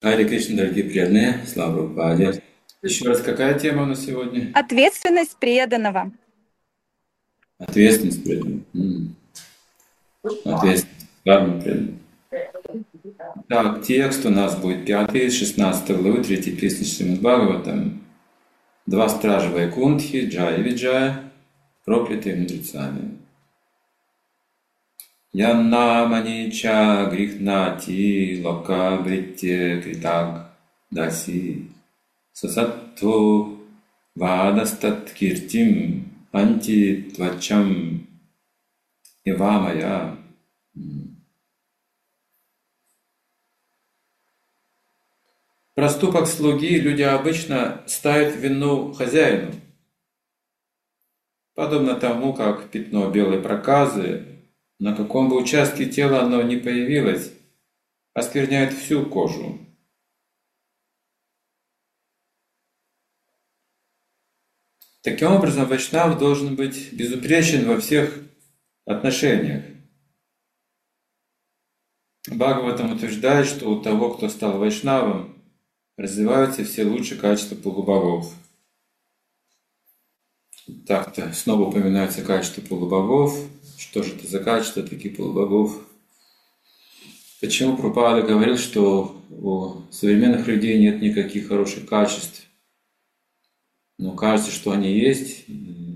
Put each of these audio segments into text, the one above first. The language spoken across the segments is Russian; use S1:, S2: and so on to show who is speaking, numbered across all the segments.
S1: Харе Кришна, дорогие преданные, слава Прабхупаде. Еще раз, какая тема у нас сегодня?
S2: Ответственность преданного.
S1: Ответственность преданных. Ответственность, карма преданных. Так, текст у нас будет 5 из 16 главы 3 песни Шримад Бхагаватам. Два стража Вайкунтхи, Джая и Виджая, проклятые мудрецами. Яннамани ча грихнати лока бритте критак даси сасаттво вадастат киртим анти твачам ивамая. Проступок слуги люди обычно ставят в вину хозяину, подобно тому, как пятно белой проказы, на каком бы участке тела оно ни появилось, оскверняет всю кожу. Таким образом, вайшнав должен быть безупречен во всех отношениях. Бхагаватам утверждает, что у того, кто стал вайшнавом, развиваются все лучшие качества полубогов. Так-то снова упоминаются качества полубогов. Что же это за качества таких полубогов? Почему Прабхупада говорил, что у современных людей нет никаких хороших качеств? Но кажется, что они есть.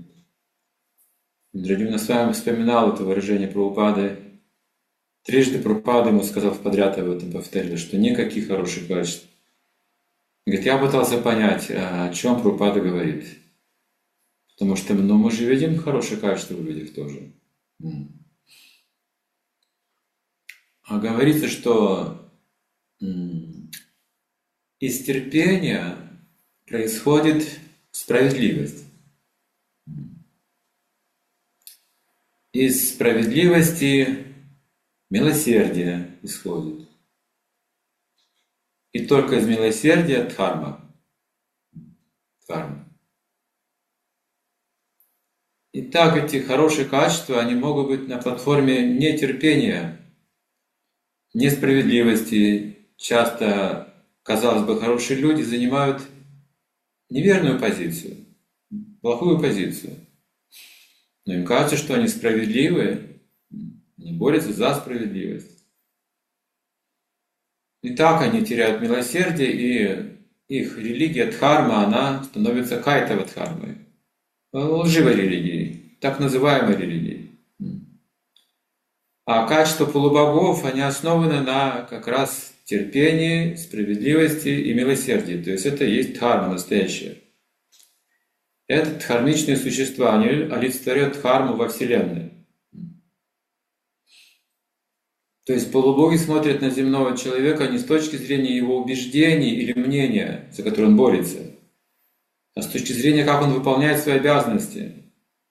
S1: Драдивна с вами вспоминал это выражение Прабхупады. Трижды Прабхупада ему сказав подряд об этом, повторил, что никаких хороших качеств. Говорит, я пытался понять, о чем Прабхупада говорит. Потому что мы же видим хорошие качества в людях тоже. А говорится, что из терпения происходит справедливость. Из справедливости милосердие исходит. И только из милосердия дхарма. Итак, эти хорошие качества, они могут быть на платформе нетерпения, несправедливости. Часто, казалось бы, хорошие люди занимают неверную позицию, плохую позицию. Но им кажется, что они справедливы, они борются за справедливость. И так они теряют милосердие, и их религия дхарма, она становится кайтава дхармой, лживой религией, так называемой религией. А качества полубогов, они основаны на как раз терпении, справедливости и милосердии. То есть это и есть дхарма настоящая. Это дхармичные существа, они олицетворяют дхарму во Вселенной. То есть полубоги смотрят на земного человека не с точки зрения его убеждений или мнения, за которые он борется, а с точки зрения, как он выполняет свои обязанности.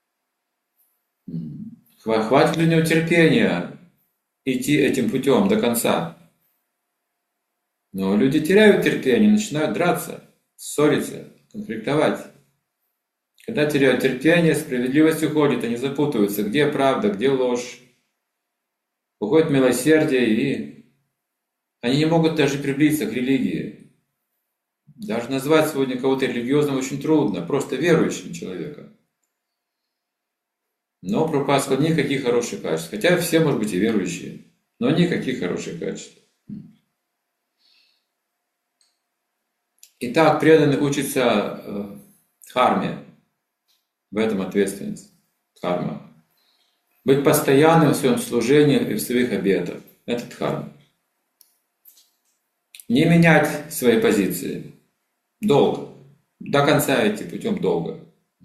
S1: Хватит ли у него терпения идти этим путем до конца? Но люди теряют терпение, начинают драться, ссориться, конфликтовать. Когда теряют терпение, справедливость уходит, они запутываются, где правда, где ложь. Уходит милосердие, и они не могут даже приблизиться к религии. Даже назвать сегодня кого-то религиозным очень трудно, просто верующим человеком. Но Прабхупада сказал, никаких хороших качеств. Хотя все, может быть, и верующие, но никаких хороших качеств. Итак, преданный учится дхарме, в этом ответственность, дхарма. Быть постоянным в своем служении и в своих обетах. Это дхарма. Не менять свои позиции. Долго. До конца идти путем долга.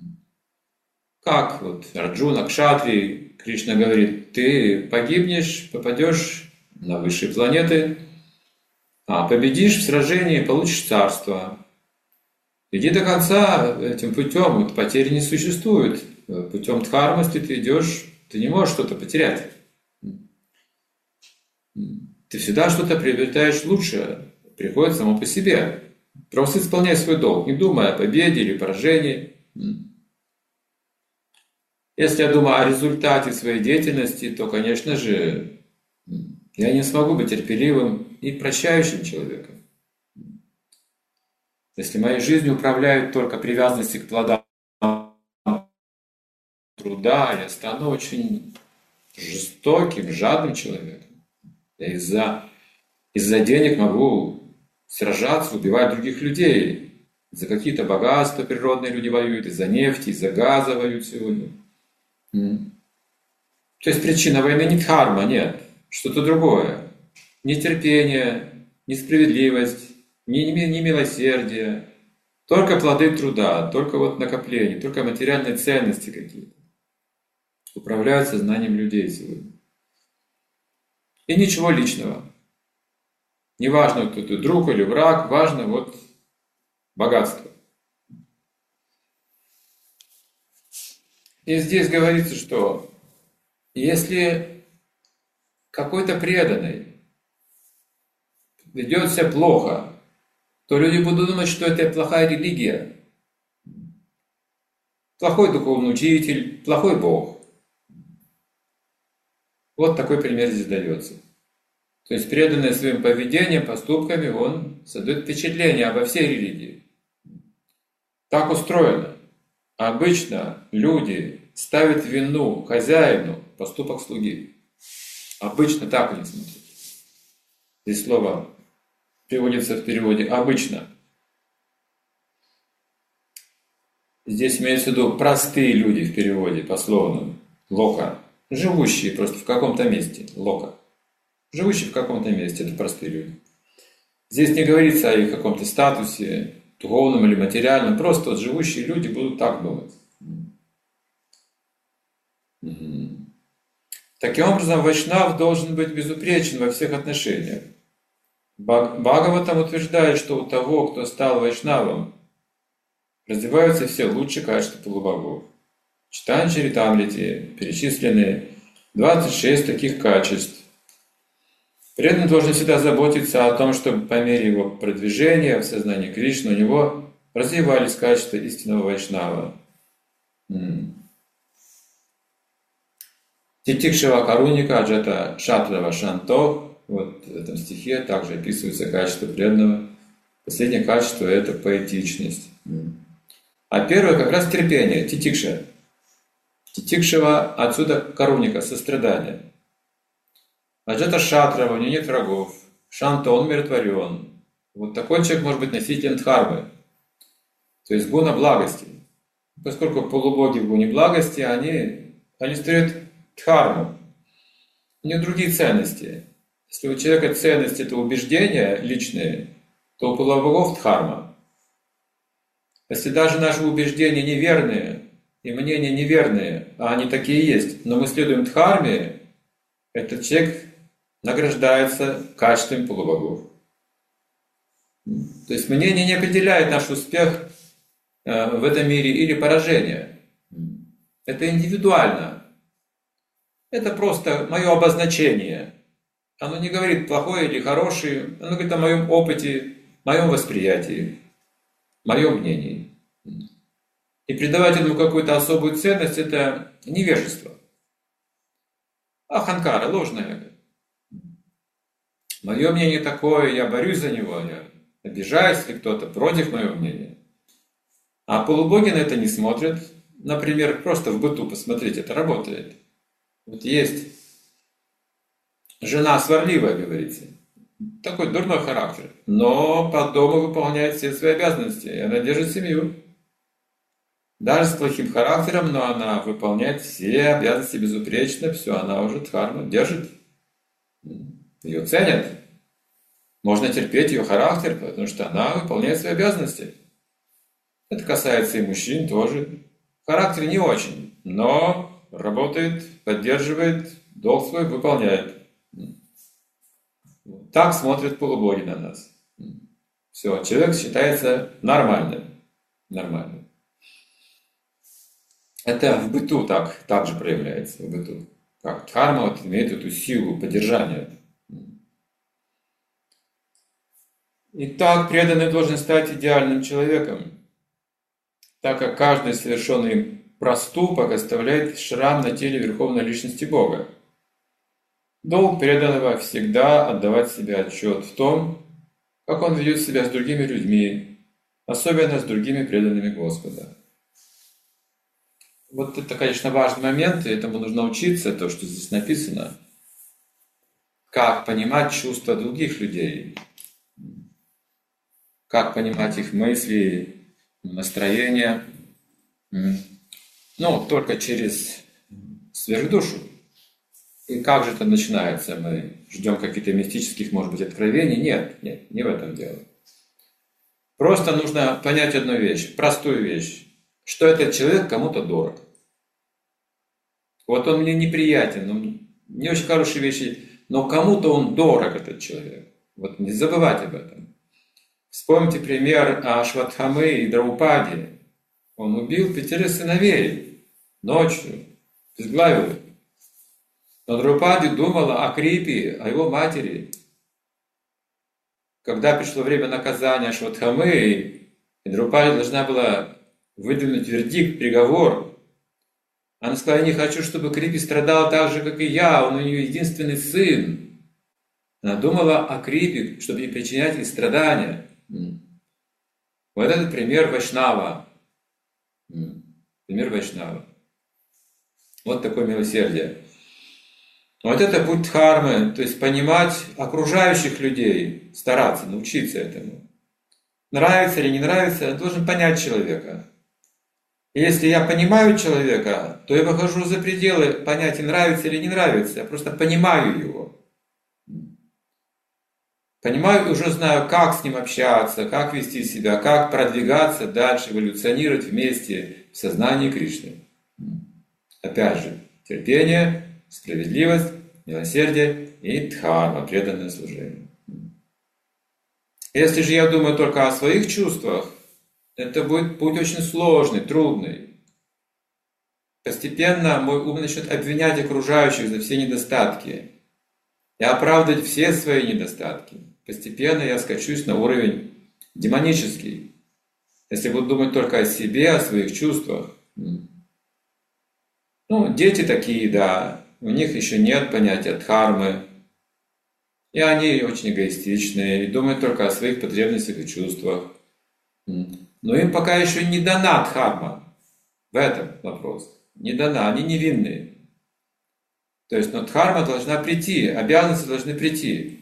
S1: Как вот Арджуна, Кшатри, Кришна говорит, ты погибнешь, попадешь на высшие планеты, а победишь в сражении, получишь царство. Иди до конца этим путем, вот потери не существует. Путем дхармы, ты идешь, ты не можешь что-то потерять. Ты всегда что-то приобретаешь лучшее, приходит само по себе. Просто исполняй свой долг, не думая о победе или поражении. Если я думаю о результате своей деятельности, то, конечно же, я не смогу быть терпеливым и прощающим человеком. Если моей жизнью управляют только привязанности к плодам труда, я стану очень жестоким, жадным человеком. Я из-за денег могу сражаться, убивать других людей. За какие-то богатства природные люди воюют, из-за нефти, из-за газа воюют сегодня. То есть причина войны не дхарма, нет, что-то другое. Нетерпение, несправедливость, не милосердие, только плоды труда, только вот накопление, только материальные ценности какие-то управляют сознанием людей сегодня. И ничего личного. Не важно, кто ты, друг или враг, важно вот богатство. И здесь говорится, что если какой-то преданный ведет себя плохо, то люди будут думать, что это плохая религия, плохой духовный учитель, плохой Бог. Вот такой пример здесь дается. То есть преданный своим поведением, поступками, он создает впечатление обо всей религии. Так устроено. Обычно люди ставят вину хозяину поступок слуги. Обычно так они смотрят. Здесь слово приводится в переводе «обычно». Здесь имеется в виду простые люди в переводе, пословно, лока, живущие просто в каком-то месте, лока. Живущие в каком-то месте, это простые люди. Здесь не говорится о их каком-то статусе, духовном или материальном, просто вот живущие люди будут так думать. Таким образом, вайшнав должен быть безупречен во всех отношениях. Бхагаватам утверждает, что у того, кто стал вайшнавом, развиваются все лучшие качества полубогов. В Читани-чаритамрите перечислены 26 таких качеств. Преданный должен всегда заботиться о том, чтобы по мере его продвижения в сознании Кришны у него развивались качества истинного вайшнава. Титикшива Каруника Аджата Шатрава Шанто. Вот в этом стихе также описывается качество преданного. Последнее качество – это поэтичность. А первое как раз терпение, титикша. Титикшива отсюда Каруника, сострадание. Аджата Шатрава, у него нет врагов. Шанто, он умиротворен. Вот такой человек может быть носителем дхармы, то есть гуна благости. Поскольку полубоги в гуне благости, они строят дхарму. У них другие ценности. Если у человека ценность – это убеждения личные, то у полубогов дхарма. Если даже наши убеждения неверные и мнения неверные, а они такие есть, но мы следуем дхарме, этот человек награждается качествами полубогов. То есть мнение не определяет наш успех в этом мире или поражение. Это индивидуально. Это просто мое обозначение. Оно не говорит плохой или хороший, оно говорит о моем опыте, моем восприятии, моем мнении. И придавать этому какую-то особую ценность – это невежество. Аханкара, ложное эго. Мое мнение такое, я борюсь за него, я обижаюсь, если кто-то против моего мнения. А полубоги на это не смотрят. Например, просто в быту посмотрите, это работает. Вот есть жена сварливая, говорится. Такой дурной характер. Но по дому выполняет все свои обязанности. И она держит семью. Даже с плохим характером, но она выполняет все обязанности безупречно. Все, она уже дхарму держит. Ее ценят. Можно терпеть ее характер, потому что она выполняет свои обязанности. Это касается и мужчин тоже. Характер не очень, но работает, поддерживает, долг свой выполняет. Так смотрят полубоги на нас. Все, человек считается нормальным. Нормальным. Это в быту так же проявляется. В быту. Как дхарма вот имеет эту силу поддержания. Итак, преданный должен стать идеальным человеком, так как каждый совершенный им проступок оставляет шрам на теле Верховной Личности Бога. Долг преданного всегда отдавать себе отчет в том, как он ведет себя с другими людьми, особенно с другими преданными Господа. Вот это, конечно, важный момент, и этому нужно учиться, то, что здесь написано. Как понимать чувства других людей, как понимать их мысли, настроения. Ну, только через сверхдушу. И как же это начинается? Мы ждем каких-то мистических, может быть, откровений? Нет, не в этом дело. Просто нужно понять одну вещь, простую вещь, что этот человек кому-то дорог. Вот он мне неприятен, он не очень хорошие вещи, но кому-то он дорог, этот человек. Вот не забывать об этом. Вспомните пример Ашватхамы и Драупади. Он убил 5 сыновей ночью, изглавил их. Но Драупади думала о Крипе, о его матери. Когда пришло время наказания Ашватхамы, и Драупади должна была выдвинуть вердикт, приговор, она сказала: я не хочу, чтобы Крипи страдал так же, как и я, он у нее единственный сын. Она думала о Крипе, чтобы не причинять ей страдания. Вот этот пример Вайшнава. Пример Вайшнава. Вот такое милосердие. Вот это путь дхармы, то есть понимать окружающих людей, стараться, научиться этому. Нравится или не нравится, я должен понять человека. И если я понимаю человека, то я выхожу за пределы понятия, нравится или не нравится, я просто понимаю его. Понимаю и уже знаю, как с ним общаться, как вести себя, как продвигаться дальше, эволюционировать вместе в сознании Кришны. Опять же, терпение, справедливость, милосердие и дхарма, преданное служение. Если же я думаю только о своих чувствах, это будет путь очень сложный, трудный. Постепенно мой ум начнет обвинять окружающих за все недостатки и оправдывать все свои недостатки. Постепенно я скачусь на уровень демонический. Если буду думать только о себе, о своих чувствах. Ну, дети такие, да, у них еще нет понятия дхармы. И они очень эгоистичные, и думают только о своих потребностях и чувствах. Но им пока еще не дана дхарма. В этом вопрос. Не дана, они невинные. То есть, но дхарма должна прийти, обязанности должны прийти.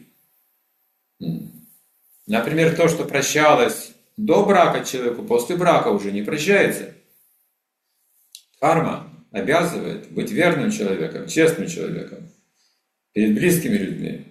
S1: Например, то, что прощалось до брака человеку, после брака уже не прощается. Дхарма обязывает быть верным человеком, честным человеком, перед близкими людьми.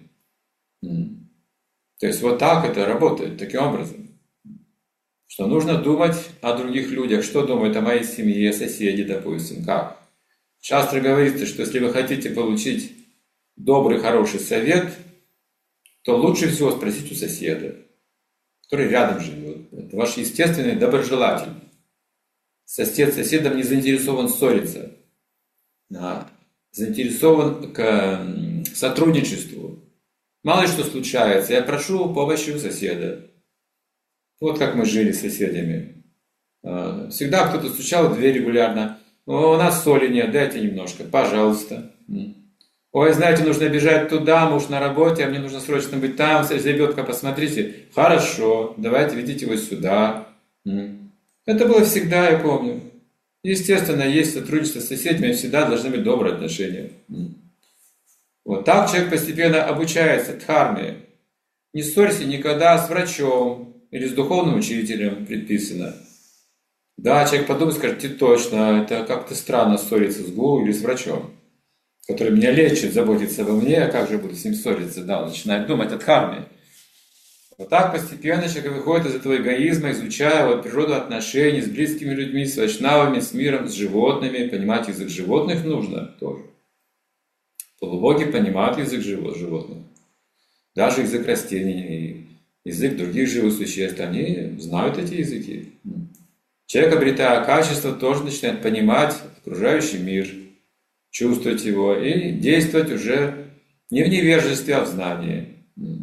S1: То есть вот так это работает, таким образом. Что нужно думать о других людях, что думают о моей семье, соседи, допустим, как. Часто говорится, что если вы хотите получить добрый, хороший совет, то лучше всего спросить у соседа, который рядом живет. Это ваш естественный доброжелатель. Сосед с соседом не заинтересован ссориться, а заинтересован к сотрудничеству. Мало ли что случается, я прошу помощи у соседа. Вот как мы жили с соседями. Всегда кто-то стучал в дверь регулярно. У нас соли нет, дайте немножко, пожалуйста. Ой, знаете, нужно бежать туда, муж на работе, а мне нужно срочно быть там, ребенка посмотрите. Хорошо, давайте ведите его сюда. Это было всегда, я помню. Естественно, есть сотрудничество с соседями, всегда должны быть добрые отношения. Вот так человек постепенно обучается дхарме. Не ссорься никогда с врачом или с духовным учителем, предписано. Да, человек подумает, скажет: точно, это как-то странно ссориться с гуру или с врачом, который меня лечит, заботится обо мне, а как же буду с ним ссориться? Да, он начинает думать о дхарме. Вот так постепенно человек выходит из этого эгоизма, изучая вот природу отношений с близкими людьми, с вайшнавами, с миром, с животными. Понимать язык животных нужно тоже. Полубоги понимают язык животных. Даже язык растений и язык других живых существ, они знают эти языки. Человек, обретая качество, тоже начинает понимать окружающий мир, чувствовать его и действовать уже не в невежестве, а в знании.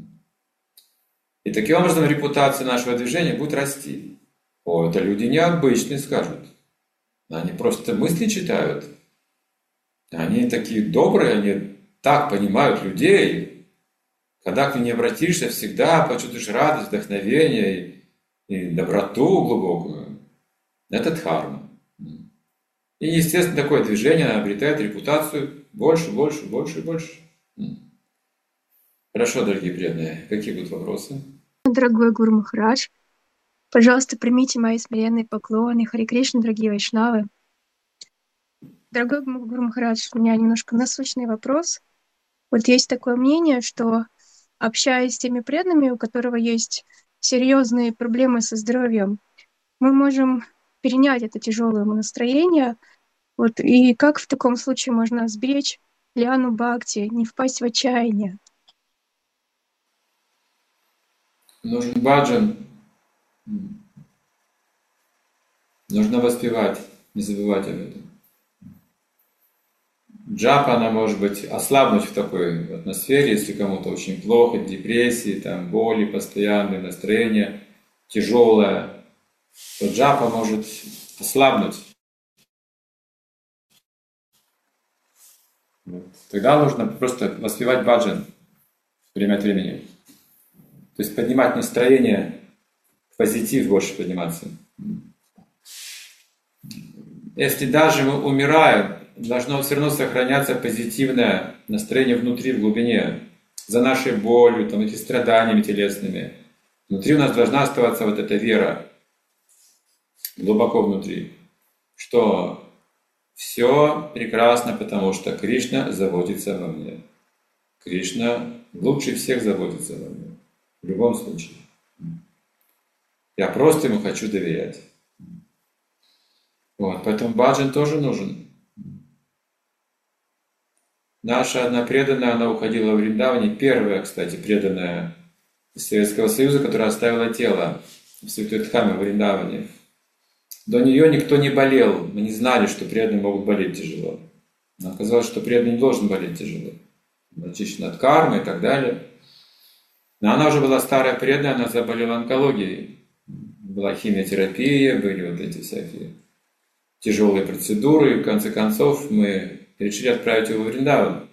S1: И таким образом репутация нашего движения будет расти. О, это люди необычные, скажут. Они просто мысли читают. Они такие добрые, они так понимают людей. Когда к ним не обратишься, всегда почувствуешь радость, вдохновение. и доброту глубокую. Это дхарма. И, естественно, такое движение обретает репутацию больше, больше, больше и больше. Хорошо, дорогие преданные. Какие будут вопросы?
S3: Дорогой Гуру Махарадж, пожалуйста, примите мои смиренные поклоны. Харе Кришна, дорогие вайшнавы. Дорогой Гуру Махарадж, у меня немножко насущный вопрос. Вот есть такое мнение, что, общаясь с теми преданными, у которого есть серьезные проблемы со здоровьем, мы можем перенять это тяжелое настроение. Вот, и как в таком случае можно сберечь Лиану Бхакти, не впасть в отчаяние?
S1: Нужен баджан. Нужно воспевать, не забывать об этом. Джапа, она может быть ослабнуть в такой атмосфере, если кому-то очень плохо, депрессии, там, боли постоянные, настроение тяжелое, то джапа может ослабнуть. Тогда нужно просто воспевать баджан время от времени. То есть поднимать настроение, в позитив больше подниматься. Если даже мы умираем, должно все равно сохраняться позитивное настроение внутри, в глубине, за нашей болью, там, эти страданиями телесными. Внутри у нас должна оставаться вот эта вера, глубоко внутри, что все прекрасно, потому что Кришна заботится обо мне. Кришна лучше всех заботится обо мне. В любом случае. Я просто ему хочу доверять. Вот, поэтому баджан тоже нужен. Наша одна преданная, она уходила в Вриндаване, первая, кстати, преданная из Советского Союза, которая оставила тело в Святой Дхаме в Вриндаване. До нее никто не болел, мы не знали, что преданные могут болеть тяжело. Но оказалось, что преданный не должен болеть тяжело. Он очищен от кармы и так далее. Но она уже была старая преданная, она заболела онкологией. Была химиотерапия, были вот эти всякие тяжелые процедуры, и в конце концов мы решили отправить его в Вриндаван.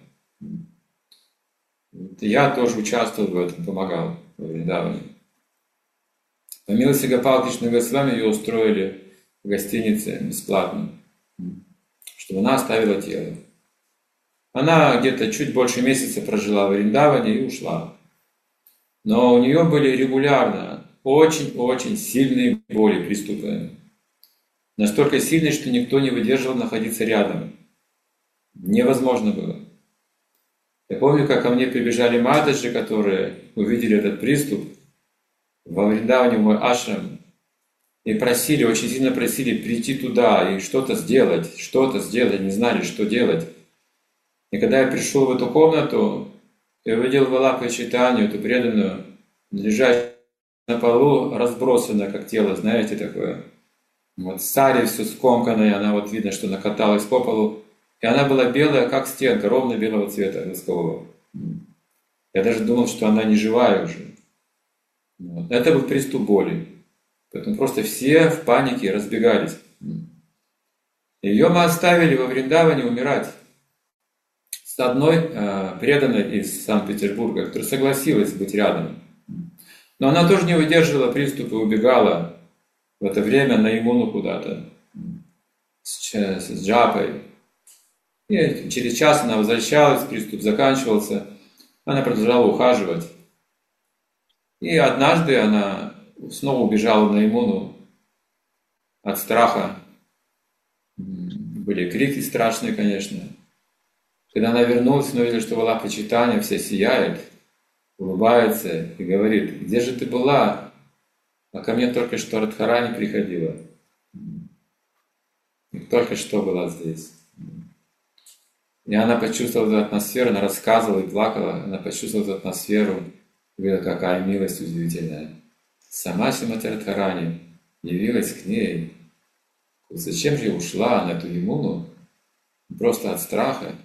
S1: Я тоже участвовал в этом, помогал в Вриндаване. По милости Гопала Кришны Госвами ее устроили в гостинице бесплатно, чтобы она оставила тело. Она где-то чуть больше месяца прожила в Вриндаване и ушла. Но у нее были регулярно очень-очень сильные боли, приступы. Настолько сильные, что никто не выдерживал находиться рядом. Невозможно было. Я помню, как ко мне прибежали матаджи, которые увидели этот приступ во Вриндаване, в мой ашрам, и просили, очень сильно просили прийти туда и что-то сделать, не знали, что делать. И когда я пришел в эту комнату, я увидел Валапа Чайтанью, эту преданную, лежащую на полу, разбросанная, как тело, знаете, такое. Вот сари все скомканное, она вот видно, что накаталась по полу. И она была белая, как стенка, ровно белого цвета, воскового. Я даже думал, что она не живая уже. Вот. Это был приступ боли. Поэтому просто все в панике разбегались. Ее мы оставили во Вриндаване умирать с одной преданной из Санкт-Петербурга, которая согласилась быть рядом. Но она тоже не выдерживала приступа и убегала в это время на Ямуну куда-то с джапой. И через час она возвращалась, приступ заканчивался, она продолжала ухаживать. И однажды она снова убежала на Ямуну от страха. Были крики страшные, конечно. Когда она вернулась, она увидела, что Валапа Чайтанья вся сияет, улыбается и говорит: где же ты была? А ко мне только что Радхарани приходила. И только что была здесь. И она почувствовала эту атмосферу, она рассказывала и плакала, она почувствовала эту атмосферу, и говорила, какая милость удивительная. Сама Шримати Радхарани явилась к ней. Зачем же я ушла на эту Ямуну? Просто от страха.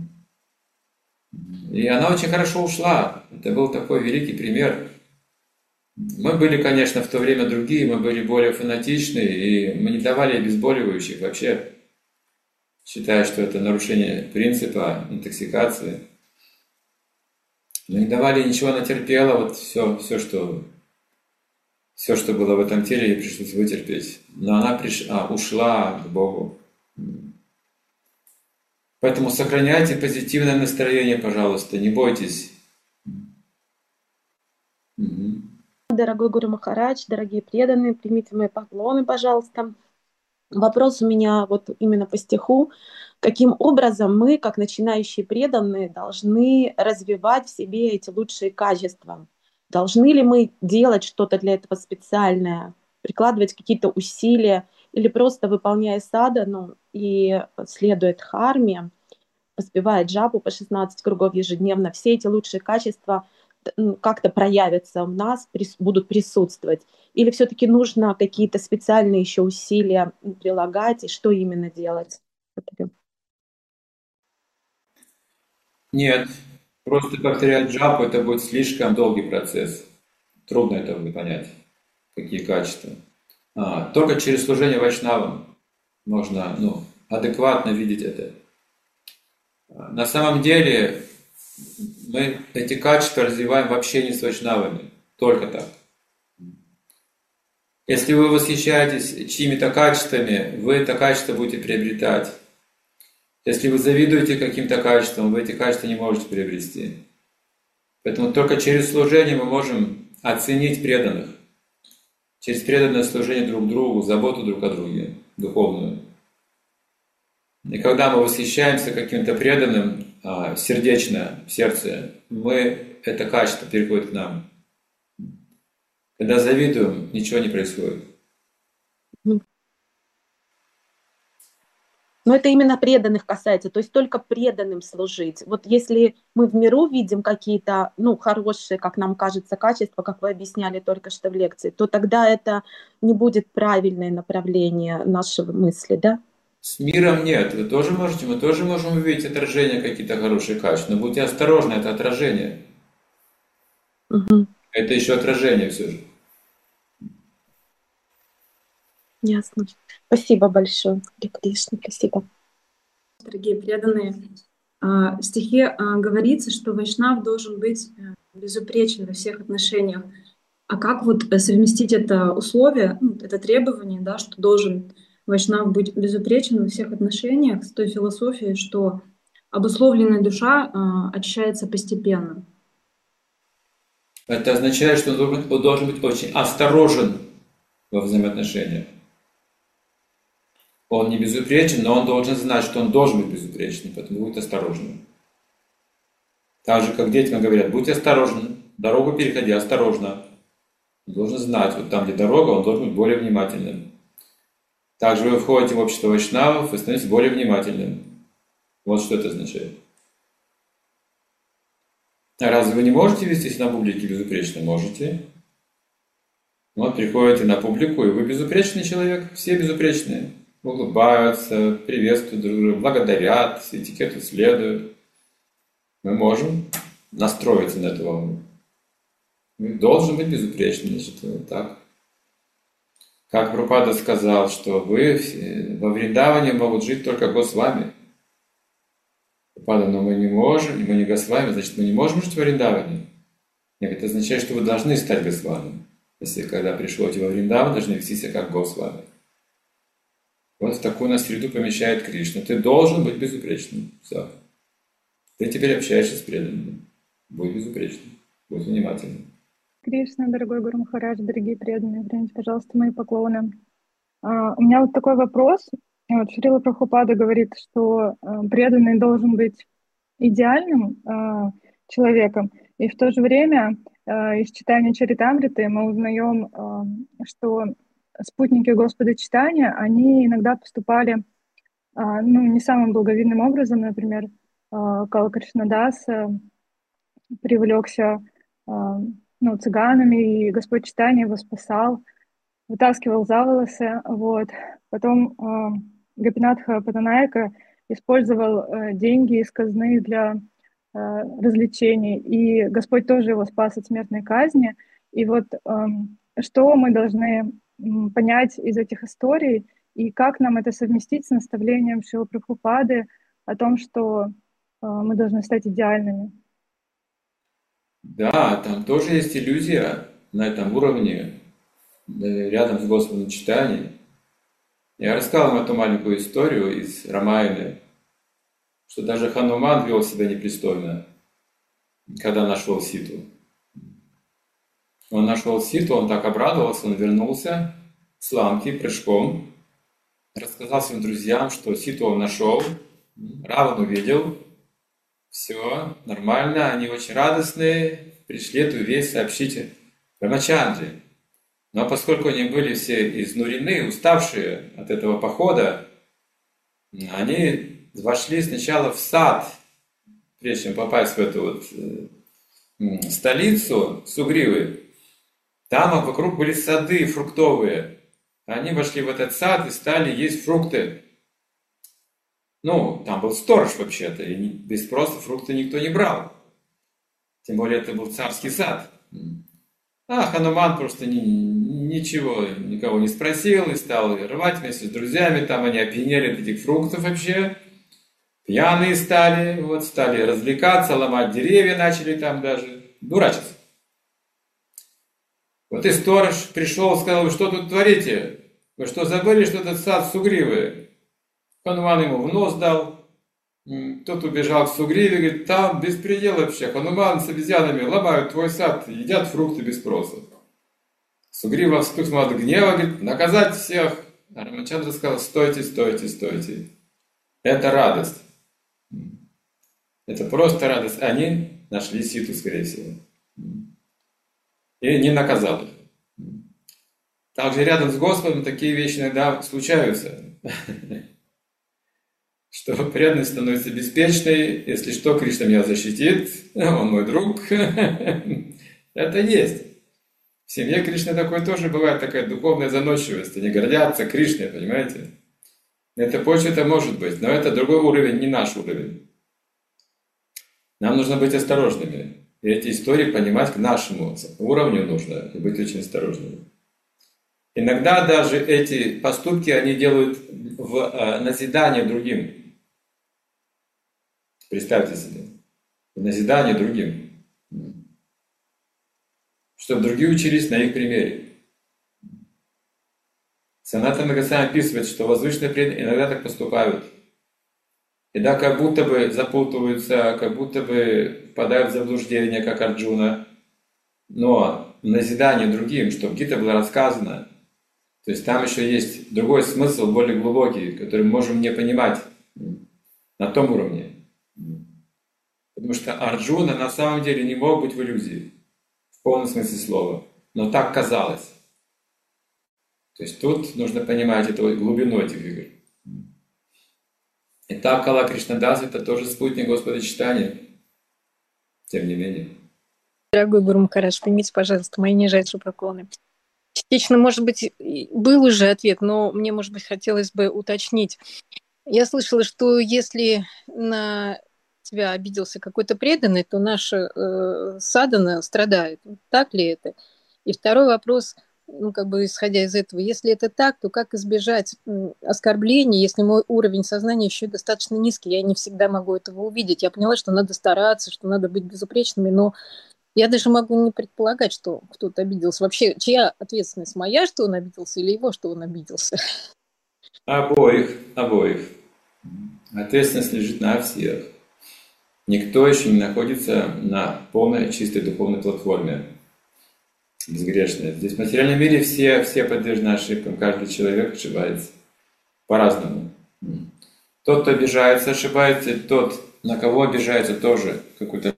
S1: И она очень хорошо ушла. Это был такой великий пример. Мы были, конечно, в то время другие, мы были более фанатичны, и мы не давали обезболивающих вообще, считая, что это нарушение принципа интоксикации. Мы не давали ничего, она терпела, вот все, что Все, что было в этом теле, ей пришлось вытерпеть. Но она ушла к Богу. Поэтому сохраняйте позитивное настроение, пожалуйста, не бойтесь. Мгм.
S4: Дорогой Гуру Махарадж, дорогие преданные, примите мои поклоны, пожалуйста. Вопрос у меня вот именно по стиху. Каким образом мы, как начинающие преданные, должны развивать в себе эти лучшие качества? Должны ли мы делать что-то для этого специальное, прикладывать какие-то усилия, или просто выполняя садану и следуя дхарме, поспевая джапу по 16 кругов ежедневно, все эти лучшие качества как-то проявятся у нас, будут присутствовать? Или все-таки нужно какие-то специальные еще усилия прилагать, и что именно делать?
S1: Нет, просто повторять джапу это будет слишком долгий процесс. Трудно это будет понять, какие качества. Только через служение вайшнавам можно адекватно видеть это. На самом деле мы эти качества развиваем в общении с вайшнавами. Только так. Если вы восхищаетесь чьими-то качествами, вы это качество будете приобретать. Если вы завидуете каким-то качествам, вы эти качества не можете приобрести. Поэтому только через служение мы можем оценить преданных. Через преданное служение друг другу, заботу друг о друге, духовную. И когда мы восхищаемся каким-то преданным сердечно, в сердце, это качество переходит к нам. Когда завидуем, ничего не происходит.
S4: Но это именно преданных касается, то есть только преданным служить. Вот если мы в миру видим какие-то, хорошие, как нам кажется, качества, как вы объясняли только что в лекции, то тогда это не будет правильное направление нашего мысли, да?
S1: С миром нет. Мы тоже можем увидеть отражение какие-то хорошие качества. Но будьте осторожны, это отражение.
S4: Угу.
S1: Это еще отражение все же.
S4: Ясно. Спасибо большое, Харе Кришна, спасибо.
S5: Дорогие преданные, в стихе говорится, что вайшнав должен быть безупречен во всех отношениях. А как вот совместить это условие, это требование, да, что должен вайшнав быть безупречен во всех отношениях, с той философией, что обусловленная душа очищается постепенно?
S1: Это означает, что он должен быть очень осторожен во взаимоотношениях. Он не безупречен, но он должен знать, что он должен быть безупречным, поэтому будь осторожным. Так же, как детям говорят, будь осторожен, дорогу переходи осторожно. Он должен знать, вот там, где дорога, он должен быть более внимательным. Также вы входите в общество вайшнавов и становитесь более внимательным. Вот что это означает. А разве вы не можете вестись на публике безупречно? Можете. Вот приходите на публику, и вы безупречный человек. Все безупречные. Улыбаются, приветствуют друг друга, благодарят, этикету следуют. Мы можем настроиться на эту волну. Должен быть безупречным, значит, вот так. Как Прабхупада сказал, что во Вриндаване могут жить только Госвами. Прабхупада, но мы не можем, мы не Госвами, значит, мы не можем жить во Вриндаване. Нет, это означает, что вы должны стать Госвами. Если когда пришлете во Вриндаван, должны вести себя как Госвами. Вот в такую нас среду помещает Кришна. Ты должен быть безупречным. Все. Ты теперь общаешься с преданными. Будь безупречным. Будь внимательным.
S2: Кришна, дорогой Гуру Махарадж, дорогие преданные, примите, пожалуйста, мои поклоны. У меня вот такой вопрос. Вот Шрила Прабхупада говорит, что преданный должен быть идеальным человеком, и в то же время из читания Чаритамриты мы узнаем, что спутники Господа читания, они иногда поступали не самым благовидным образом. Например, Кала Кришнадас привлекся цыганами, и Господь читания его спасал, вытаскивал за волосы. Вот. Потом Гопинатха Патанайка использовал деньги из казны для развлечений, и Господь тоже его спас от смертной казни. И вот что мы должны понять из этих историй, и как нам это совместить с наставлением Шрилы Прабхупады о том, что мы должны стать идеальными?
S1: Да, там тоже есть иллюзия на этом уровне. рядом с Господом читаний. Я рассказал вам эту маленькую историю из Рамаяны, что даже Хануман вел себя непристойно, когда нашел Ситу. Он нашел Ситу, он так обрадовался, он вернулся с Ланки прыжком, рассказал своим друзьям, что Ситу он нашел, Раван увидел, все нормально, они очень радостные, пришли эту весть сообщить Рамачандре. Но поскольку они были все изнурены, уставшие от этого похода, они вошли сначала в сад, прежде чем попасть в эту вот столицу Сугривы. Там вокруг были сады фруктовые. Они вошли в этот сад и стали есть фрукты. Ну, там был сторож вообще-то, и без спроса фрукты никто не брал. Тем более это был царский сад. А Хануман просто ничего, никого не спросил и стал рвать вместе с друзьями. Там они опьянели от этих фруктов вообще. Пьяные стали, вот, стали развлекаться, ломать деревья начали там даже. Дурачиться. Вот и сторож пришел, сказал: вы что тут творите? Вы что, забыли, что этот сад Сугривы? Хануман ему в нос дал. Тот убежал к Сугриве, говорит: там беспредел вообще. Хануман с обезьянами ломают твой сад, едят фрукты без спроса. Сугрива вспыхнул от гнева, говорит: наказать всех. А Рамачандра сказал: стойте, стойте, стойте. Это радость. Это просто радость. Они нашли Ситу, скорее всего. И не наказал их. Также рядом с Господом такие вещи иногда случаются. Что преданный становится беспечной, если что, Кришна меня защитит, он мой друг. Это есть. В семье Кришны такое тоже бывает, такая духовная заносчивость. Они гордятся Кришной, понимаете? Это почва, это может быть, но это другой уровень, не наш уровень. Нам нужно быть осторожными. И эти истории понимать к нашему уровню нужно, и быть очень осторожными. Иногда даже эти поступки они делают в назидание другим. Представьте себе. В назидание другим. Чтобы другие учились на их примере. Санатана Госвами описывает, что возвышенные преданные иногда так поступают. И да, как будто бы запутываются, как будто бы впадают в заблуждение, как Арджуна. Но назидание другим, чтобы Гита была рассказана. То есть там еще есть другой смысл, более глубокий, который мы можем не понимать на том уровне. Потому что Арджуна на самом деле не мог быть в иллюзии, в полном смысле слова. Но так казалось. То есть тут нужно понимать эту глубину этих игр. Итак, Кала Кришнадас — это тоже спутник Господа читания. Тем не менее.
S6: Дорогой Гуру Махарадж, примите, пожалуйста, мои нижайшие поклоны. Частично, может быть, был уже ответ, но мне, может быть, хотелось бы уточнить. Я слышала, что если на тебя обиделся какой-то преданный, то наша садхана страдает. Так ли это? И второй вопрос, ну, как бы исходя из этого, если это так, то как избежать оскорблений, если мой уровень сознания еще достаточно низкий, я не всегда могу этого увидеть. Я поняла, что надо стараться, что надо быть безупречными, но я даже могу не предполагать, что кто-то обиделся. Вообще, чья ответственность? Моя, что он обиделся, или его, что он обиделся?
S1: Обоих. Ответственность лежит на всех. Никто еще не находится на полной чистой духовной платформе. Безгрешной. Здесь в материальном мире все подвержены ошибкам. Каждый человек ошибается по-разному. Тот, кто обижается, ошибается. И тот, на кого обижается, тоже какую-то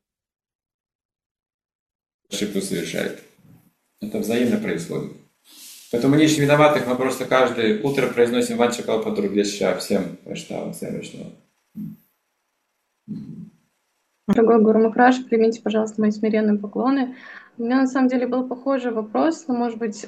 S1: ошибку совершает. Это взаимно происходит. Поэтому мы не ищем виноватых, мы просто каждое утро произносим Ванча Калпатурубхяшча всем вайшнавам, всем вайшнавам.
S2: Дорогой Гуру Махарадж, примите, пожалуйста, мои смиренные поклоны. У меня на самом деле был похожий вопрос, но, может быть,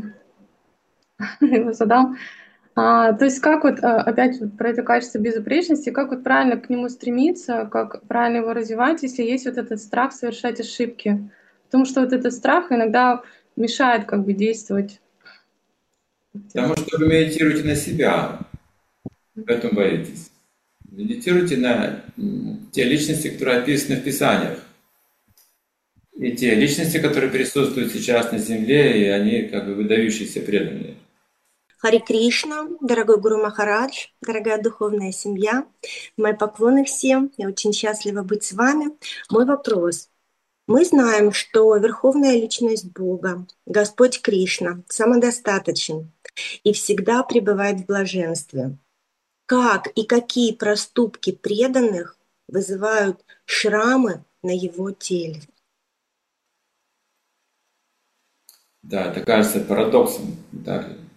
S2: его задам. То есть как вот, опять вот про это качество безупречности, как вот правильно к нему стремиться, как правильно его развивать, если есть вот этот страх совершать ошибки? Потому что вот этот страх иногда мешает как бы действовать.
S1: Потому что вы медитируете на себя, поэтому боитесь. Медитируйте на те личности, которые описаны в Писаниях. и те личности, которые присутствуют сейчас на Земле, и они как бы выдающиеся преданные.
S7: Хари Кришна, дорогой Гуру Махарадж, дорогая духовная семья, мои поклоны всем, я очень счастлива быть с вами. Мой вопрос. Мы знаем, что Верховная Личность Бога, Господь Кришна, самодостаточен и всегда пребывает в блаженстве. Как и какие проступки преданных вызывают шрамы на его теле?
S1: Да, это кажется парадоксом, так ли?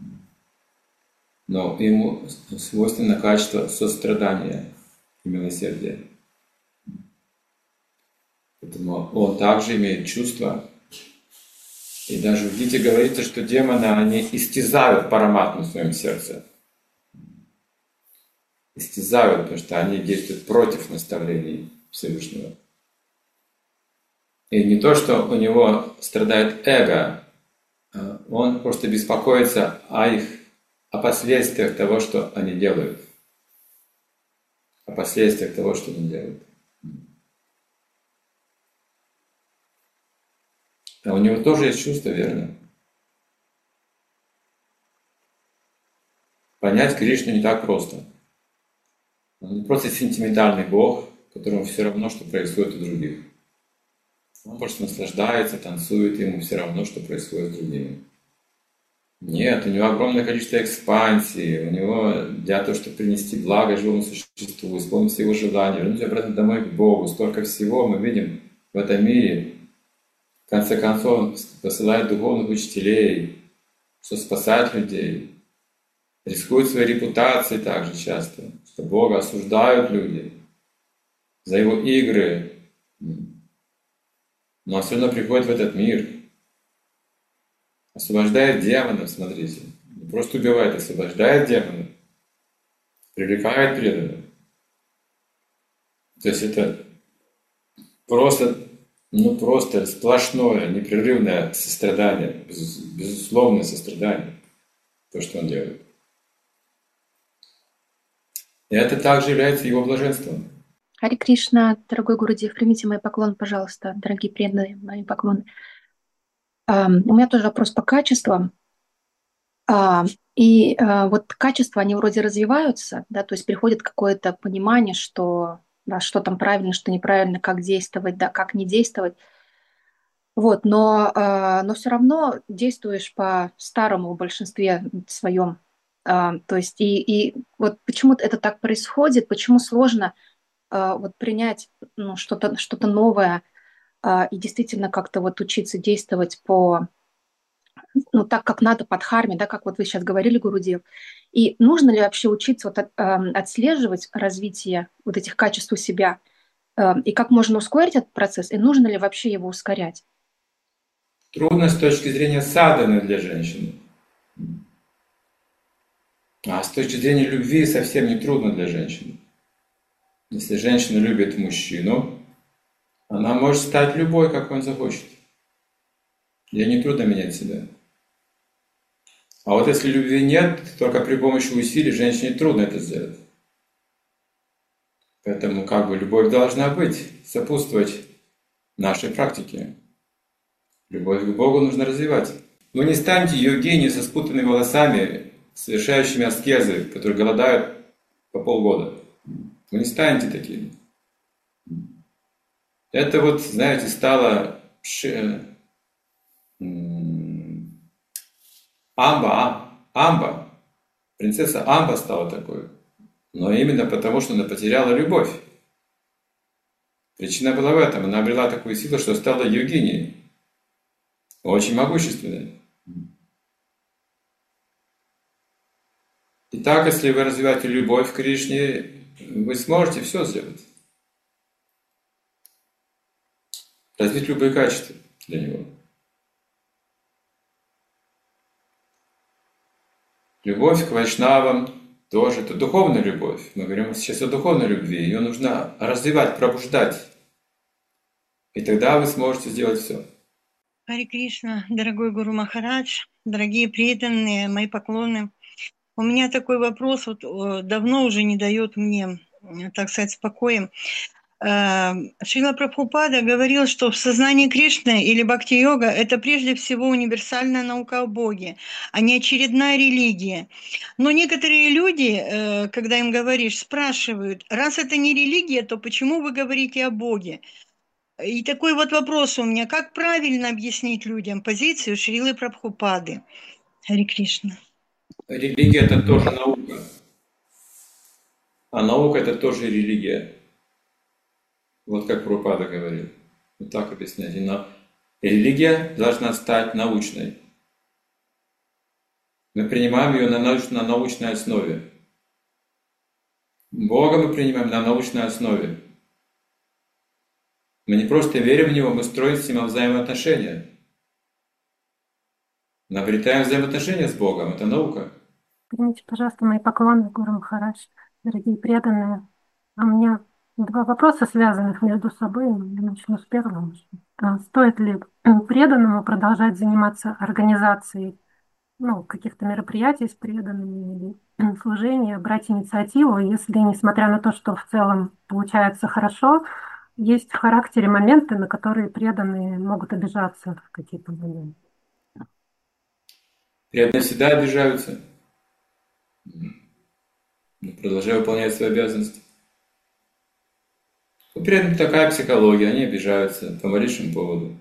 S1: Но ему свойственно качество сострадания и милосердия. Поэтому он также имеет чувства. И даже в Гите говорится, что демоны, они истязают параматму в своем сердце. Истязают, потому что они действуют против наставлений Всевышнего. И не то, что у него страдает эго, он просто беспокоится о последствиях того, что они делают. О последствиях того, что они делают. А у него тоже есть чувство, верно? Понять Кришну не так просто. Он не просто сентиментальный Бог, которому все равно, что происходит у других. Он просто наслаждается, танцует, ему все равно, что происходит с другими. Нет, у него огромное количество экспансии, у него для того, чтобы принести благо живому существу, исполнить все его желания, вернуть обратно домой к Богу, столько всего мы видим в этом мире. В конце концов, он посылает духовных учителей, что спасает людей, рискует своей репутацией также часто, что Бога осуждают люди за его игры, но он все равно приходит в этот мир, освобождает демонов, смотрите, не просто убивает, освобождает демонов, привлекает преданных. То есть это просто сплошное, непрерывное сострадание, безусловное сострадание, то, что он делает. И это также является его блаженством.
S8: Хари Кришна, дорогой Гурудев, примите мои поклоны, пожалуйста, дорогие преданные, мои поклоны. У меня тоже вопрос по качествам. Вот качества, они вроде развиваются, да, то есть приходит какое-то понимание, что, да, что там правильно, что неправильно, как действовать, да, как не действовать. Вот, но все равно действуешь по-старому в большинстве своем. То есть и вот почему это так происходит, почему сложно вот принять что-то новое и действительно как-то вот учиться действовать так, как надо, под дхарме, да, как вот вы сейчас говорили, Гурудев. И нужно ли вообще учиться отслеживать развитие вот этих качеств у себя? И как можно ускорить этот процесс? И нужно ли вообще его ускорять?
S1: Трудно с точки зрения садханы для женщины. А с точки зрения любви совсем не трудно для женщины. Если женщина любит мужчину, она может стать любой, как он захочет. Ей не трудно менять себя. А вот если любви нет, только при помощи усилий женщине трудно это сделать. Поэтому любовь должна быть, сопутствовать нашей практике. Любовь к Богу нужно развивать. Вы не станете йогиней со спутанными волосами, совершающими аскезы, которые голодают по полгода. Вы не станете такими. Это вот, знаете, стало Амба. Принцесса Амба стала такой. Но именно потому, что она потеряла любовь. Причина была в этом. Она обрела такую силу, что стала йогиней. Очень могущественной. Итак, если вы развиваете любовь к Кришне, вы сможете все сделать. Развить любые качества для него. Любовь к вайшнавам тоже это духовная любовь. Мы говорим сейчас о духовной любви. Ее нужно развивать, пробуждать. И тогда вы сможете сделать все.
S9: Хари Кришна, дорогой Гуру Махарадж, дорогие преданные, мои поклоны. У меня такой вопрос, давно уже не дает мне, так сказать, спокоя. Шрила Прабхупада говорил, что в сознании Кришны или бхакти-йога – это прежде всего универсальная наука о Боге, а не очередная религия. Но некоторые люди, когда им говоришь, спрашивают, раз это не религия, то почему вы говорите о Боге? И такой вот вопрос у меня, как правильно объяснить людям позицию Шрилы Прабхупады? Харе Кришна.
S1: Религия – это тоже наука. А наука – это тоже религия. Вот как Прабхупада говорил. Вот так объяснять. Но религия должна стать научной. Мы принимаем ее на научной основе. Бога мы принимаем на научной основе. Мы не просто верим в Него, мы строим с Ним взаимоотношения. Мы обретаем взаимоотношения с Богом. Это наука.
S10: Примите, пожалуйста, мои поклоны, Гуру Махарадж, дорогие преданные. У меня два вопроса, связанных между собой. Я начну с первого. Стоит ли преданному продолжать заниматься организацией каких-то мероприятий с преданными или служения, брать инициативу, если, несмотря на то, что в целом получается хорошо, есть в характере моменты, на которые преданные могут обижаться в какие-то моменты?
S1: Преданные всегда обижаются. Продолжаю выполнять свои обязанности. У преданных такая психология, они обижаются по малейшему поводу.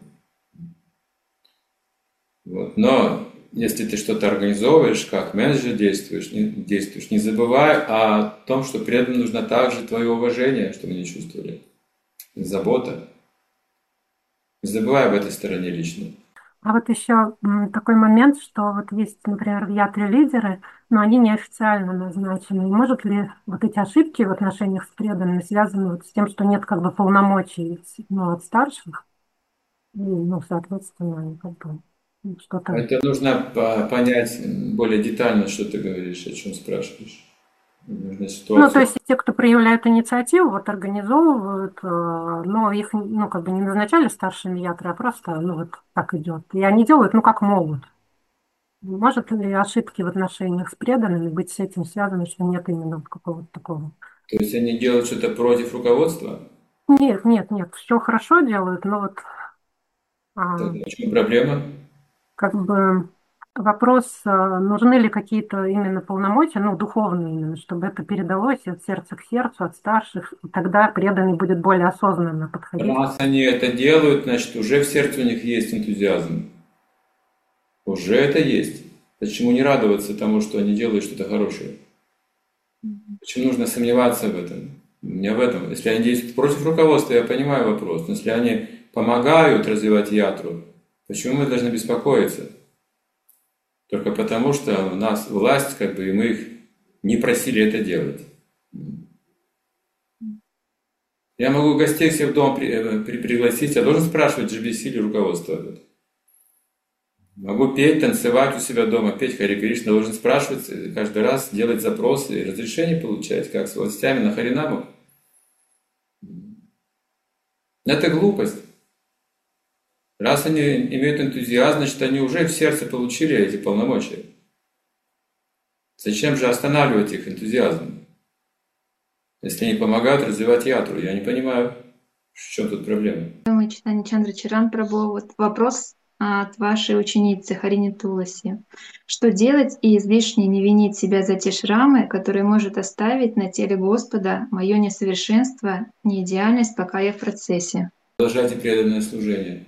S1: Вот. Но если ты что-то организовываешь, как менеджер действуешь, не забывай о том, что преданным нужно также твое уважение, чтобы они чувствовали, забота. Не забывай об этой стороне лично.
S10: А вот еще такой момент, что вот есть, например, в ятре лидеры, но они неофициально назначены. И может ли вот эти ошибки в отношениях с преданными связаны вот с тем, что нет как бы полномочий от старших? И, соответственно, как бы что-то...
S1: Это нужно понять более детально, что ты говоришь, о чем спрашиваешь.
S10: То есть те, кто проявляют инициативу, вот организовывают, но их, как бы не назначали старшими ятры, а просто, вот так идет. И они делают, как могут. Может ли ошибки в отношениях с преданными быть с этим связаны, что нет именно какого-то такого?
S1: То есть они делают что-то против руководства?
S10: Нет, все хорошо делают, но вот...
S1: Так, в чем проблема?
S10: Как бы вопрос, нужны ли какие-то именно полномочия, духовные именно, чтобы это передалось от сердца к сердцу, от старших, и тогда преданный будет более осознанно подходить.
S1: Раз они это делают, значит, уже в сердце у них есть энтузиазм. Уже это есть. Почему не радоваться тому, что они делают что-то хорошее? Почему нужно сомневаться в этом? Не в этом. Если они действуют против руководства, я понимаю вопрос. Но если они помогают развивать ятру, почему мы должны беспокоиться? Только потому, что у нас власть, и мы их не просили это делать. Я могу гостей себе в дом пригласить, я должен спрашивать GBC или руководство. Могу петь, танцевать у себя дома, петь Харе Кришна, должен спрашивать, каждый раз делать запросы и разрешение получать, как с властями на Харинаму. Это глупость. Раз они имеют энтузиазм, значит, они уже в сердце получили эти полномочия. Зачем же останавливать их энтузиазм? Если они помогают развивать ятру, я не понимаю, в чем тут проблема.
S8: Читание Чандра Чаран Прабху, вот вопрос от вашей ученицы Харини Туласи. Что делать и излишне не винить себя за те шрамы, которые может оставить на теле Господа мое несовершенство, неидеальность, пока я в процессе?
S1: Продолжайте преданное служение.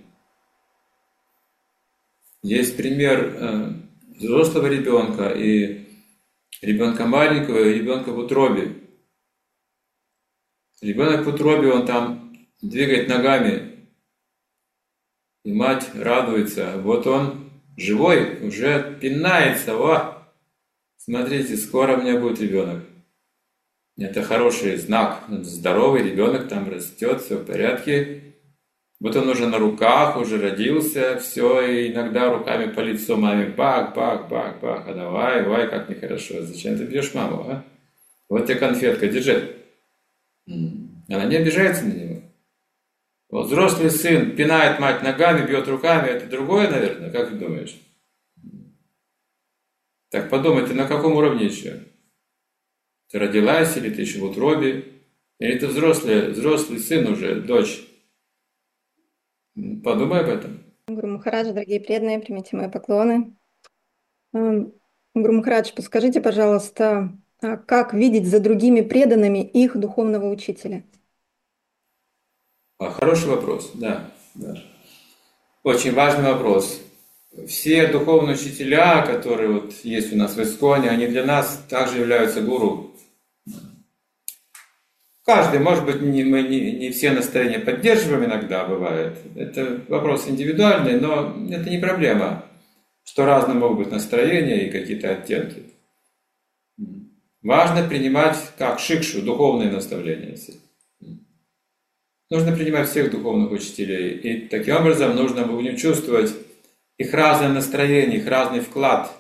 S1: Есть пример взрослого ребенка и ребенка маленького, и ребенка в утробе. Ребенок в утробе, он там двигает ногами, и мать радуется. Вот он живой, уже пинается. О, смотрите, скоро у меня будет ребенок. Это хороший знак. Здоровый ребенок там растет, все в порядке. Вот он уже на руках, уже родился, все, и иногда руками по лицу маме бах, а давай, как нехорошо. Зачем ты бьешь маму, а? Вот тебе конфетка, держи. Она не обижается на него. Вот взрослый сын пинает мать ногами, бьет руками, это другое, наверное, как ты думаешь? Так подумай, ты на каком уровне еще? Ты родилась или ты еще в утробе? Или ты взрослый сын уже, дочь. Подумай об этом.
S11: Гуру Махарадж, дорогие преданные, примите мои поклоны. Гуру Махарадж, подскажите, пожалуйста, как видеть за другими преданными их духовного учителя?
S1: Хороший вопрос, да. Очень важный вопрос. Все духовные учителя, которые вот есть у нас в Исконе, они для нас также являются гуру. Каждый, может быть, мы не все настроения поддерживаем иногда, бывает. Это вопрос индивидуальный, но это не проблема, что разные могут быть настроения и какие-то оттенки. Важно принимать как шикшу, духовные наставления. Нужно принимать всех духовных учителей, и таким образом нужно будем чувствовать их разное настроение, их разный вклад.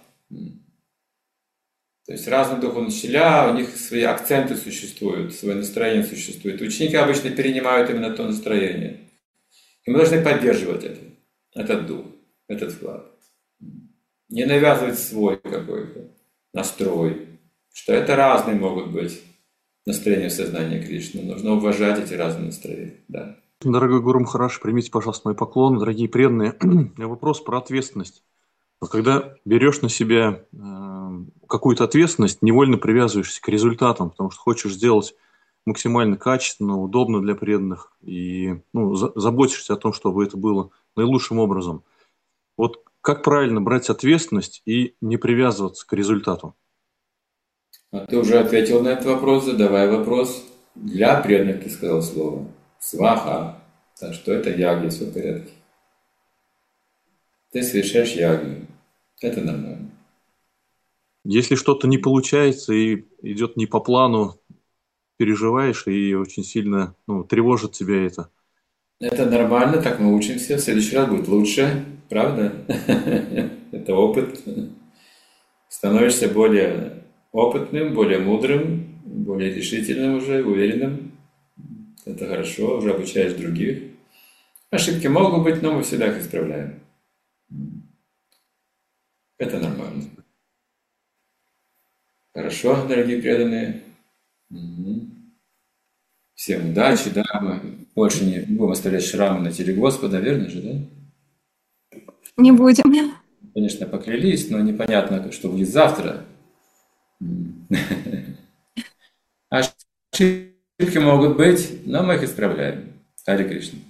S1: То есть разные духовные учителя, у них свои акценты существуют, свое настроение существует. Ученики обычно перенимают именно то настроение. И мы должны поддерживать этот дух, этот вклад. Не навязывать свой какой-то настрой, что это разные могут быть настроения в сознании Кришны. Нужно уважать эти разные настроения. Да.
S12: Дорогой Гуру Махарадж, примите, пожалуйста, мои поклоны. Дорогие преданные, вопрос про ответственность. Когда берешь на себя какую-то ответственность, невольно привязываешься к результатам, потому что хочешь сделать максимально качественно, удобно для преданных и заботишься о том, чтобы это было наилучшим образом. Вот как правильно брать ответственность и не привязываться к результату?
S1: А ты уже ответил на этот вопрос, задавай вопрос. Для преданных ты сказал слово. Сваха. Так что это ягья, все в порядке. Ты совершаешь ягью. Это нормально.
S12: Если что-то не получается и идет не по плану, переживаешь и очень сильно тревожит тебя это.
S1: Это нормально, так мы учимся. В следующий раз будет лучше. Правда? Это опыт. Становишься более опытным, более мудрым, более решительным уже, уверенным. Это хорошо, уже обучаешь других. Ошибки могут быть, но мы всегда их исправляем. Это нормально. Хорошо, дорогие преданные. Всем удачи, да. Мы больше не будем оставлять шрамы на теле Господа, верно же, да?
S11: Не будем.
S1: Конечно, поклялись, но непонятно, что будет завтра. Ошибки могут быть, но мы их исправляем. Харе Кришна.